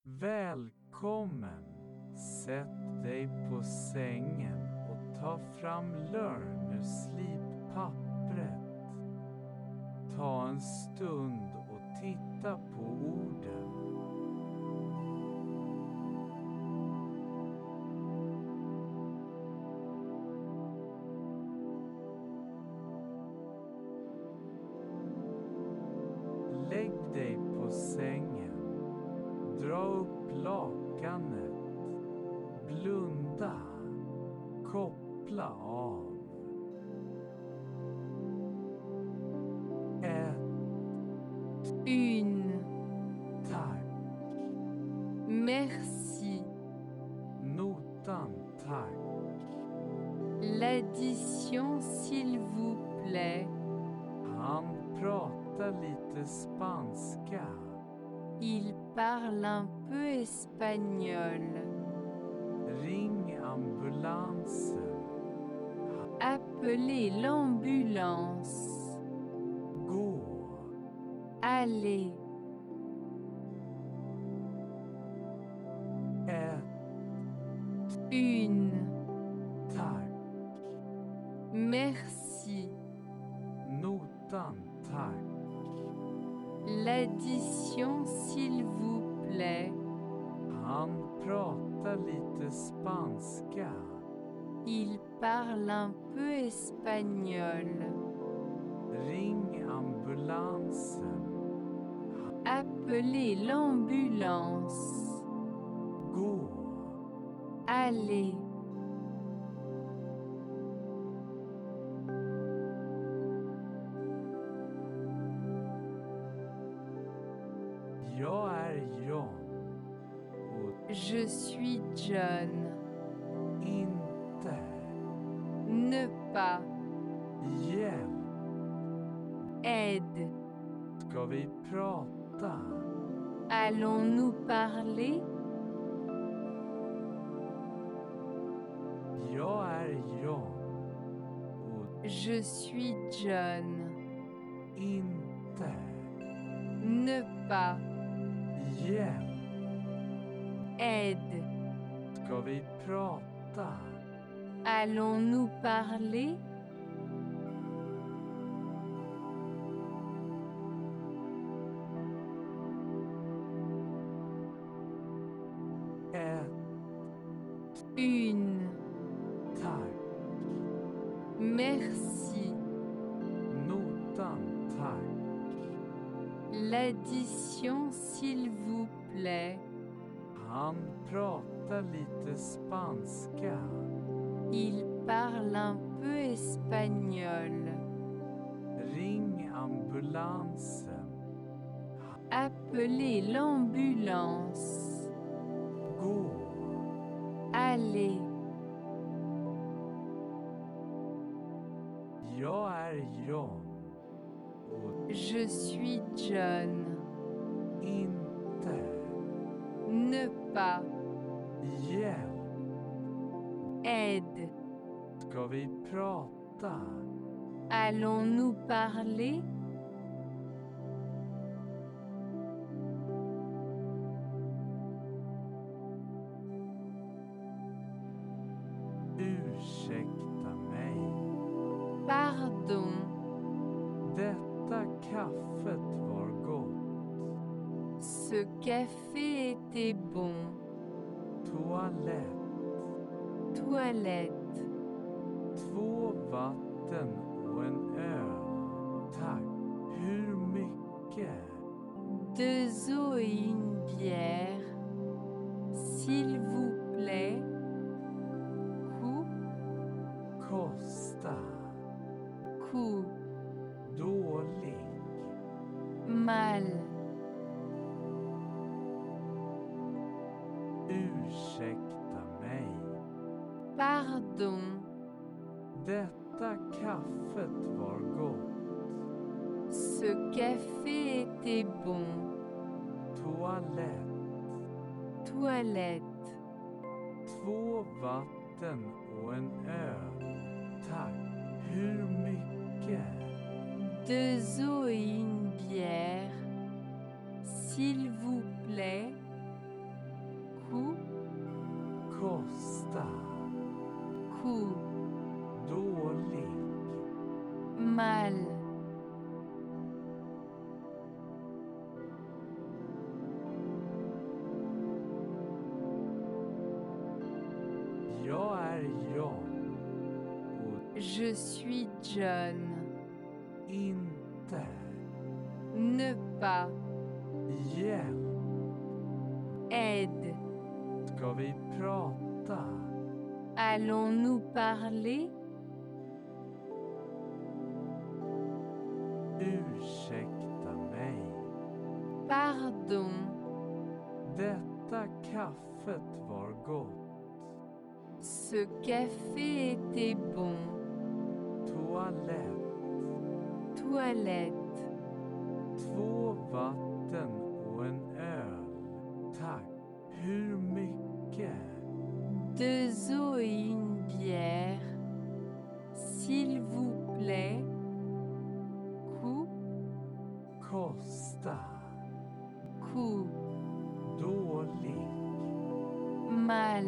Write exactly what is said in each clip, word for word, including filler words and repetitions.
Välkommen! Sätt dig på sängen och ta fram learn ur slippappret. Ta en stund och titta på orden. Lägg dig på sängen. Dra upp lakanet. Blunda. Koppla av. Ett. Une. Tack. Merci. Notan, tack. L'addition s'il vous plaît. Han pratar lite spanska. Il parle un peu espagnol. Ring ambulansen. Appelez l'ambulance. Gå. Allez. Ett. Une. Tack. Merci. Notan, tack. L'addition s'il vous plaît. Han pratar lite spanska. Il parle un peu espagnol. Ring ambulansen. Appelez l'ambulance. Gå. Allez. Jag är John. Och Je suis John. inte. Ne pas. Hjälp. Aide. Ska vi prata? Allons-nous parler? Jag är John. Och Je suis John. inte. Ne pas. Hjälp. Aide. Ska vi prata? Allons-nous parler? Ett. Une. Tack. Merci. Notan, tack. L'addition s'il vous plaît. Han pratar lite spanska. Il parle un peu espagnol. Ring ambulansen. Appelez l'ambulance. Gå. Allez. Jag är John. Och Je suis John. inte. Ne pas. Hjälp. Aide. Ska vi prata? Allons-nous parler? Ursäkta mig. Pardon. Detta kaffet var gott. Ce café était bon. Toalett. Toilette. Två vatten och en öl. Tack. Hur mycket? Deux eaux et une bière. S'il vous plaît. Coût. Kosta. Coût. Dålig. Mal. Ursäkta mig. Pardon. Detta kaffet var gott. Ce café était bon. Toalett. Toilette. Två vatten och en öl. Tack. Hur mycket? Deux eaux et une bière. S'il vous plaît. Kosta. coût, Dålig. mal, Jag är John. Och je suis John, inte. ne pas, Hjälp. aide, Ska vi prata? allons-nous parler? Ursäkta mig. Pardon, Detta kaffet var gott. ce café était bon, Toalett. toilette, Två vatten och en öl. Tack. Hur mycket? deux eaux et une bière, s'il vous plaît, coût, Kosta. coût, Dålig. mal,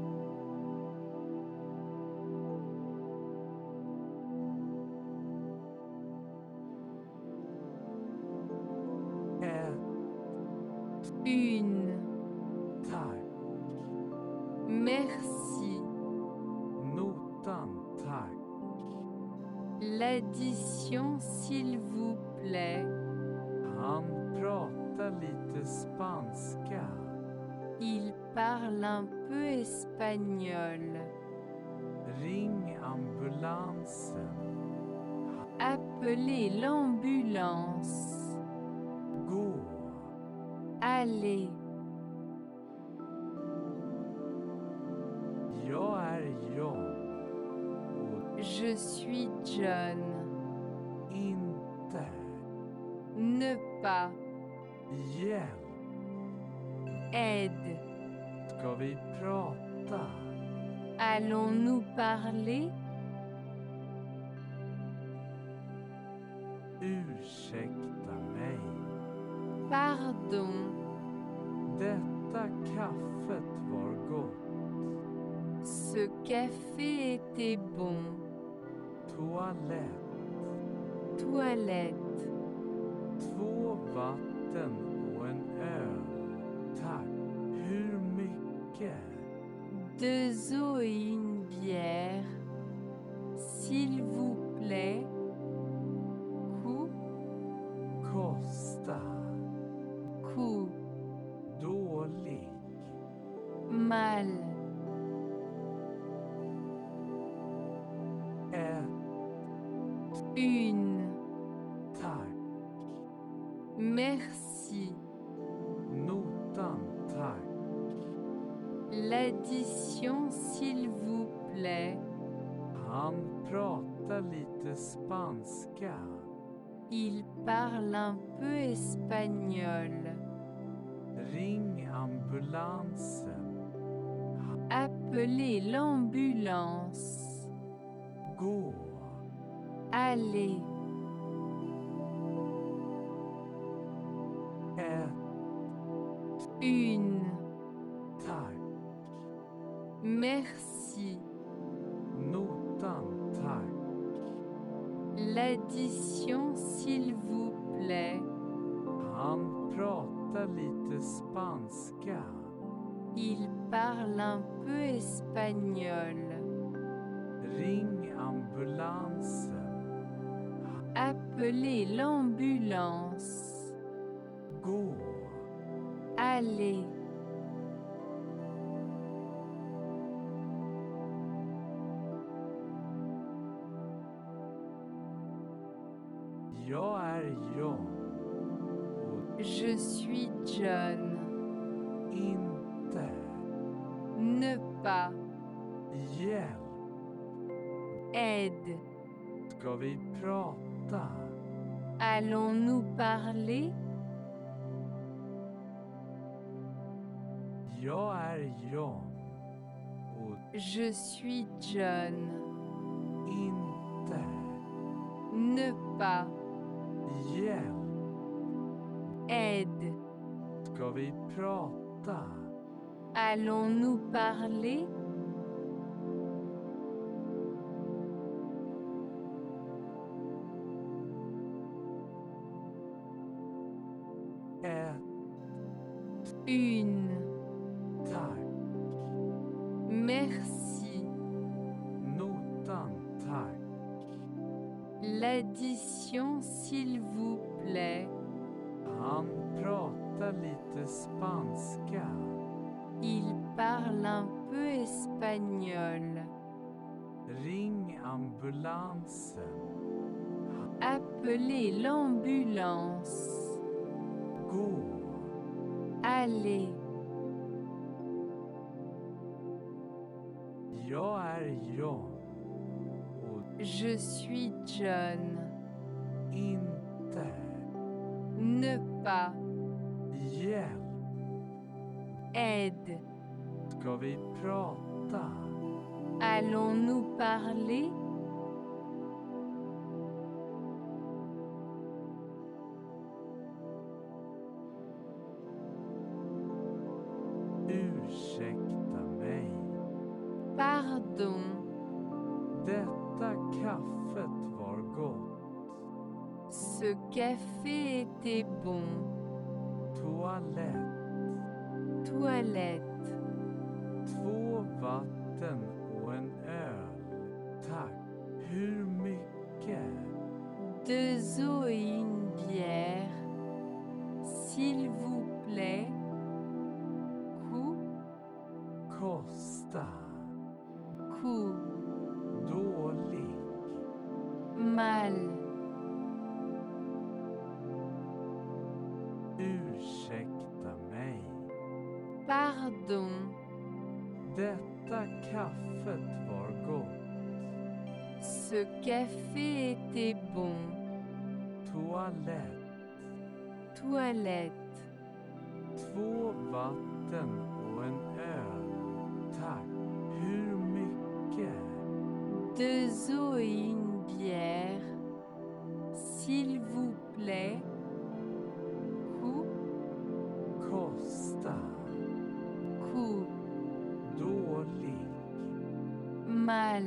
Ett. une, Tack. merci, Notan tack. l'addition s'il vous plaît, Han pratar lite spanska. il parle un peu espagnol, Ring ambulansen. appelez l'ambulance, Gå. allez, Jag är John. Och je suis John, inte. ne pas, Hjälp. aide, Ska vi prata? allons-nous parler? Ursäkta mig. Pardon, Detta kaffet var gott. ce café était bon, Toalett. toilette, Två vatten och en öl. Tack. Hur mycket? deux eaux et une bière, s'il vous plaît, coût, Kosta. coût, Dålig. mal, Ett. une, Tack. merci, Notan tack. l'addition s'il vous plaît, Han pratar lite spanska. il parle un peu espagnol, Ring ambulansen. appelez l'ambulance, Gå. allez, Ett. une, Tack. merci, Notan tack. l'addition s'il vous plaît, Han pratar lite spanska. il parle un peu espagnol, Ring ambulansen. appelez l'ambulance, Gå. allez, Jag är John. Och je suis John, inte. ne pas, Hjälp. aide, Ska vi prata? allons-nous parler? Jag är John. Och Je suis John, inte. ne pas, Hjälp. aide, Ska vi prata? Allons-nous parler? Ett, Une. tack. Merci. Notan, tack. L'addition, s'il vous plaît. Han pratar lite spanska. Il parle un peu espagnol. Ring ambulansen. Appelez l'ambulance. Gå. Allez. Jag är John. Och Je suis John. inte. Ne pas. Hjälp. Aide. Ska vi prata? Allons-nous parler? Ursäkta mig. Pardon. Detta kaffet var gott. Ce café était bon. Toalett. Toilette. Två vatten och en öl. Tack. Hur mycket? Deux eaux et une bière. S'il vous plaît. Coût. Kosta. Coût. Dålig. Mal. Ursäkta mig. Pardon. Detta kaffet var gott. Ce café était bon. Toalett. Toilette. Två vatten och en öl. Tack. Hur mycket? Deux eaux et une bière. S'il vous plaît. Coût. Kosta. Coût. Dålig. Mal.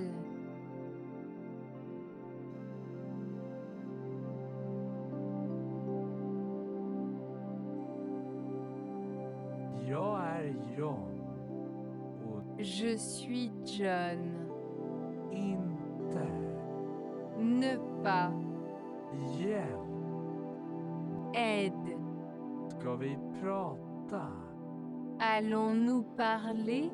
Jag är John. Och Je suis John. inte. Ne pas. Hjälp. Aide. Ska vi prata? Allons-nous parler?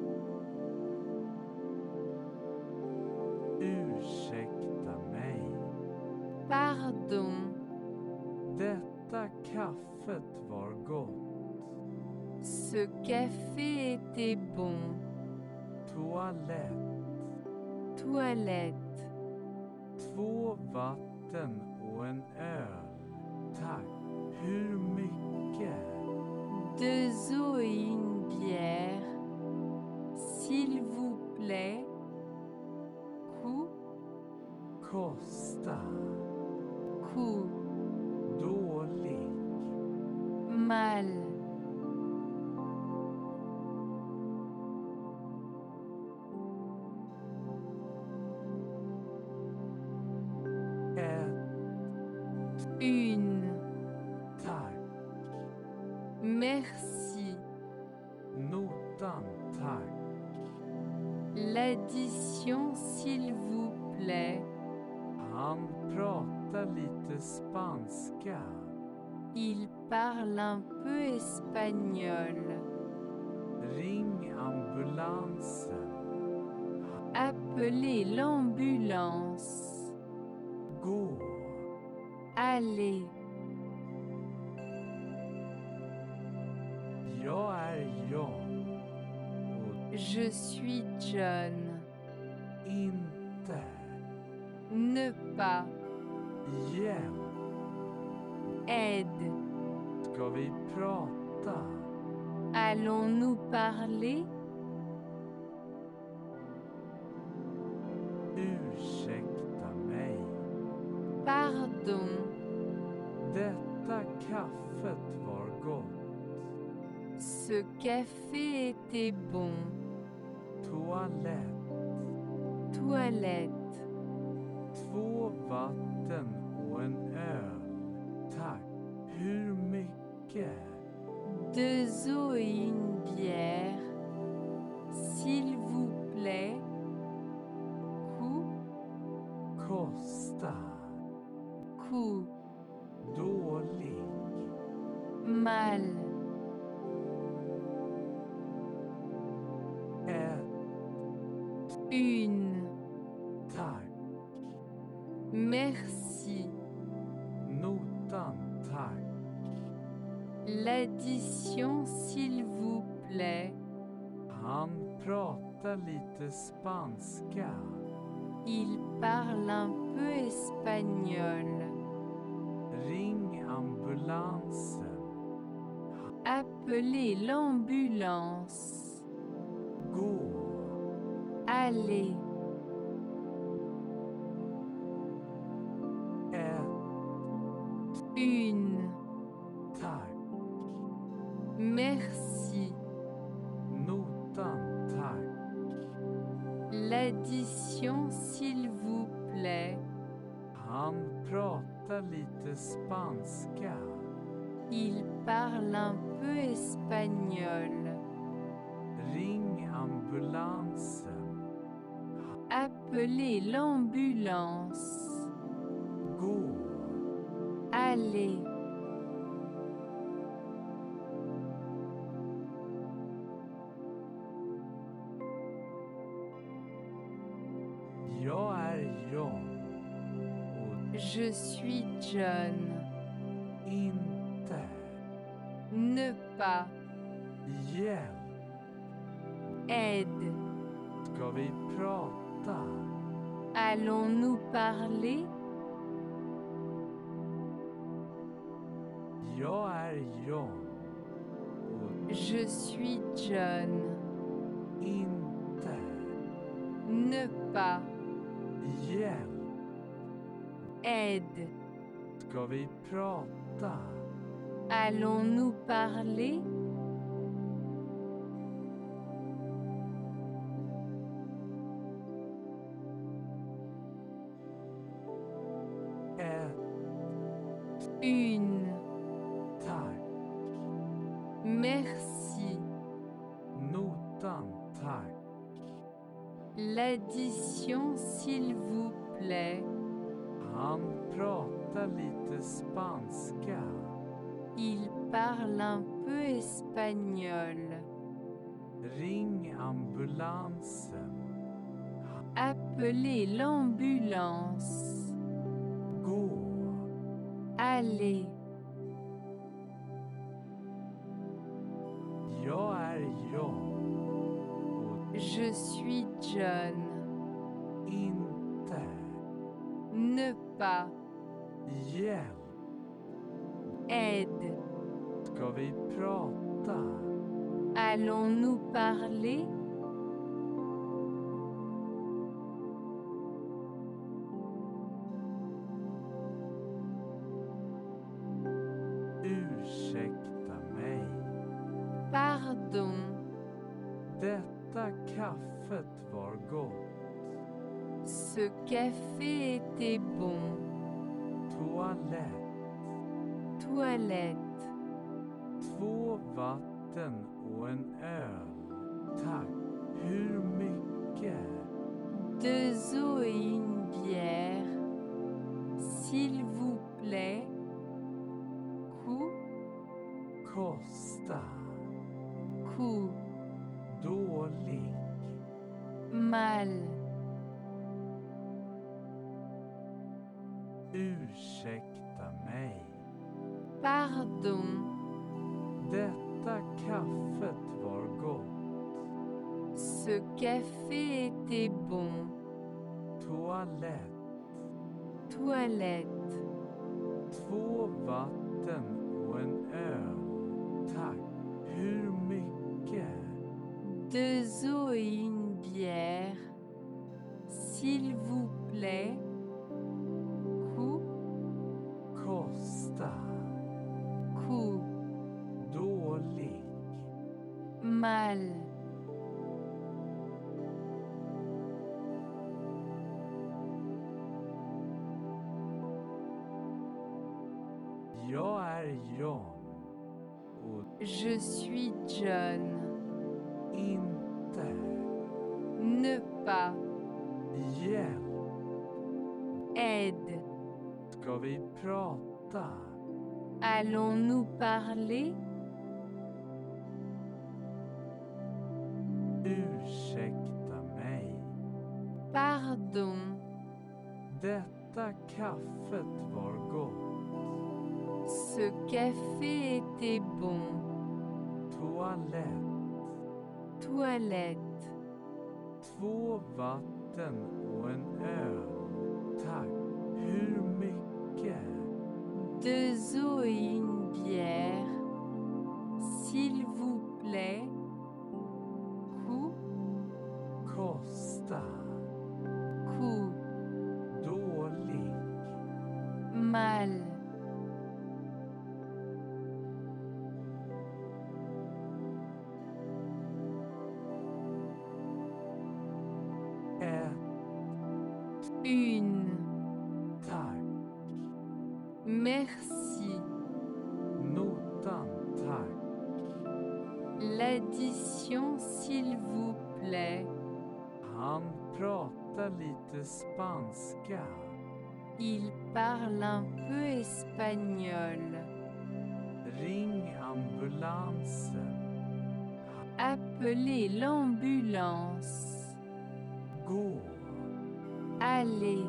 Ursäkta mig. Pardon. Detta kaffet var gott. Ce café était bon. Toalett. Toilette. Två vatten och en öl. Tack. Hur mycket? Deux eaux et une bière. S'il vous plaît. Coût. Kosta. Coût. Dålig. Mal. Ett. Une. Tack. Merci. Notan, tack. L'addition, s'il vous plaît. Han pratar lite spanska. Il parle un peu espagnol. Ring ambulansen. Appelez l'ambulance. Gå. Allez. Jag är John. Och Je suis John. inte. Ne pas. Hjälp. Aide. Ska vi prata? Allons-nous parler? Ursäkta mig. Pardon. Detta kaffet var gott. Ce Ce café était bon. Toalett. Toilette. Två vatten och en öl. Tack. Hur mycket? Deux eaux et une bière. S'il vous plaît. Coût. Kosta. Coût. Dålig. Mal. Ett. Une. Tack. Merci. Notan, tack. L'addition s'il vous plaît. Han pratar lite spanska. Il parle un peu espagnol. Ring ambulansen. Appelez l'ambulance. Gå. Allez. Ett. Une. Tack. Merci. Notan, tack. L'addition s'il vous plaît. Han pratar lite spanska. Il parle un peu espagnol. Ring ambulansen. Appelez l'ambulance. Gå. Allez. Jag är John. Och Je suis John. inte. Ne pas. Hjälp. Aide. Ska vi prata? Allons-nous parler? Jag är John. Och Je suis John. inte. Ne pas. Hjälp. Aide. Ska vi prata? Allons-nous parler? Ett. Une. Tack. Merci. Notan, tack. L'addition s'il vous plaît. Han pratar lite spanska. Il parle un peu espagnol. Ring ambulansen. Appelez l'ambulance. Gå. Allez. Jag är John. Och Je suis John. inte. Ne pas. Hjälp. Aide. Ska vi prata? Allons-nous parler? Ursäkta mig. Pardon. Detta kaffet var gott. Ce café était bon. Toalett. Toilette. Två vatten och en öl. Tack. Hur mycket? Deux eaux et une bière. S'il vous plaît. Coût. Kosta. Coût. Dålig. Mal. Ursäkta mig. Pardon. Detta kaffet var gott. Ce café était bon. Toalett. Toilette. Två vatten och en öl. Tack. Hur mycket? Deux eaux et une bière. S'il vous plaît. Coût. Kosta. Coût. Dålig. Mal. Jag är John. Och Je suis John. inte. Ne pas. Hjälp. Aide. Ska vi prata? Allons-nous parler? Ursäkta mig. Pardon. Detta kaffet var gott. Ce café était bon. Toalett. Toilette. Två vatten och en öl. Tack. Hur mycket? Deux eaux et une bière. S'il vous plaît. Coût. Kosta. Coût. Dålig. Mal. Ett. Une. Tack. Merci. Notan, tack. L'addition, s'il vous plaît. Han pratar lite spanska. Il parle un peu espagnol. Ring ambulansen. Appelez l'ambulance. Gå. Allez.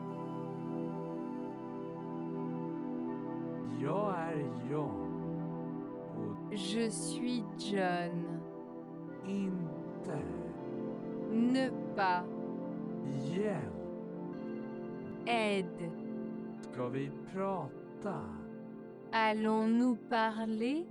Jag är John. Och Je suis John. inte. Ne pas. Hjälp. Aide. Ska vi prata? Allons-nous parler?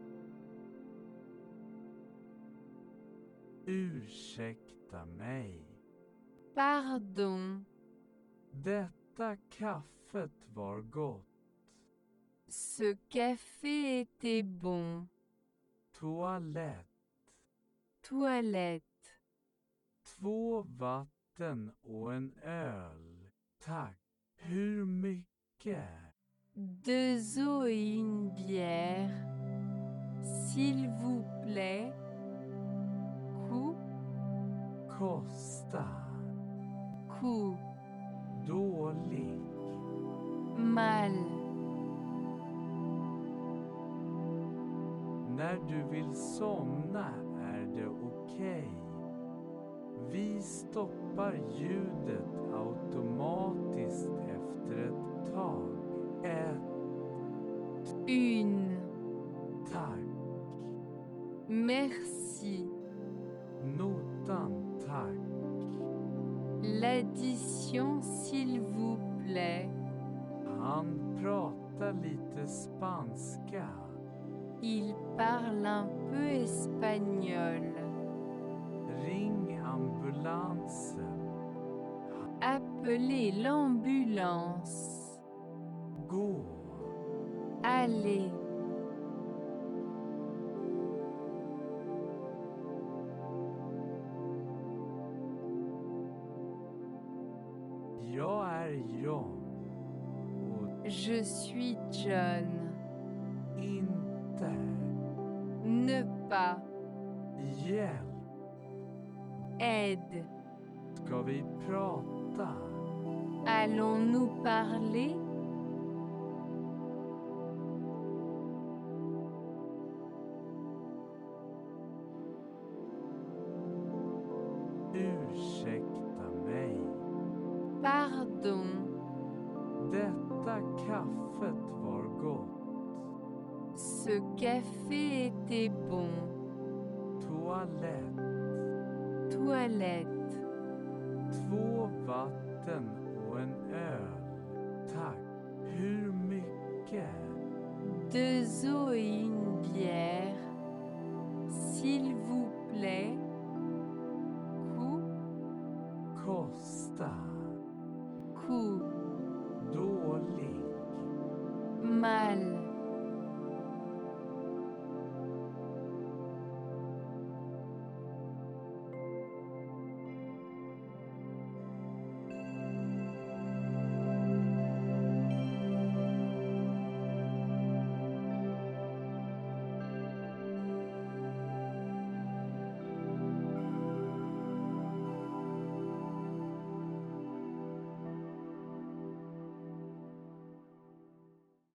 Ursäkta mig. Pardon. Detta kaffet var gott. Ce café était bon. Toalett. Toilette. Två vatten och en öl. Tack. Hur mycket? Deux eaux et une bière. S'il vous plaît. Coût. Kosta. Coût. Dålig. Mal. När du vill somna är det okej. Vi stoppar ljudet automatiskt efter ett tag. Ett. Une. Tack. Merci. Notan, tack. L'addition, s'il vous plaît. Han pratar lite spanska. Il parle un peu espagnol. Ring ambulansen. Appelez l'ambulance. Gå. Allez. Jag är John. Och Je suis John. inte. Ne pas. Hjälp. Aide. Ska vi prata? Allons-nous parler? Ursäkta mig. Pardon. Detta kaffet var gott. Ce café était bon. Toalett. Toilette. Två vatten och en öl. Tack. Hur mycket? Deux eaux et une bière. S'il vous plaît. Coût. Kosta.